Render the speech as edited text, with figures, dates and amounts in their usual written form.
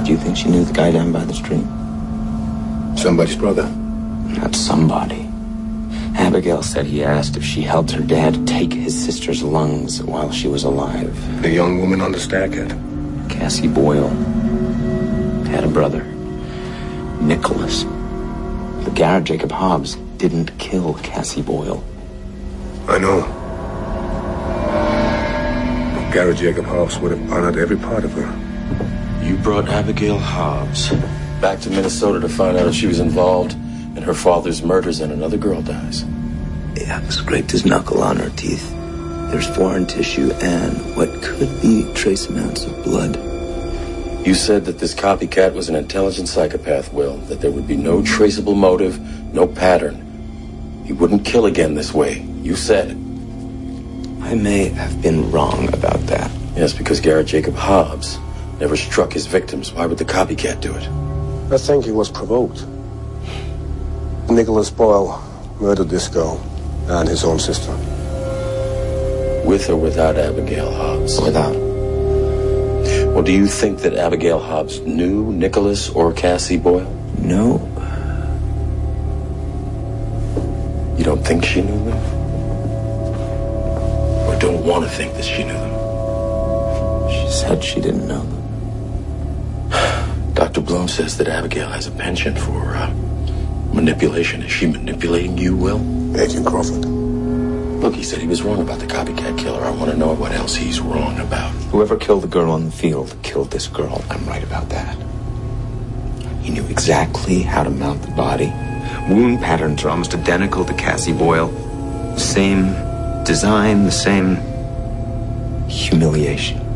Do you think she knew the guy down by the stream? Somebody's brother. Not somebody. Abigail said he asked if she helped her dad take his sister's lungs while she was alive. The young woman on the staircase. Cassie Boyle had a brother, Nicholas. But Garrett Jacob Hobbs didn't kill Cassie Boyle. I know. Garrett Jacob Hobbs would have honored every part of her. You brought Abigail Hobbs back to Minnesota to find out if she was involved in her father's murders and another girl dies. Yeah, scraped his knuckle on her teeth. There's foreign tissue and what could be trace amounts of blood. You said that this copycat was an intelligent psychopath, Will, that there would be no traceable motive, no pattern. He wouldn't kill again this way. You said. I may have been wrong about that. Yes, because Garrett Jacob Hobbs never struck his victims. Why would the copycat do it? I think he was provoked. Nicholas Boyle murdered this girl and his own sister. With or without Abigail Hobbs? Without. Well, do you think that Abigail Hobbs knew Nicholas or Cassie Boyle? No. You don't think she knew them? Or don't want to think that she knew them? She said she didn't know them. Dr. Bloom says that Abigail has a penchant for manipulation. Is she manipulating you, Will? Agent Crawford. Look, he said he was wrong about the copycat killer. I want to know what else he's wrong about. Whoever killed the girl on the field killed this girl. I'm right about that. He knew exactly how to mount the body. Wound patterns are almost identical to Cassie Boyle. The same design, the same humiliation.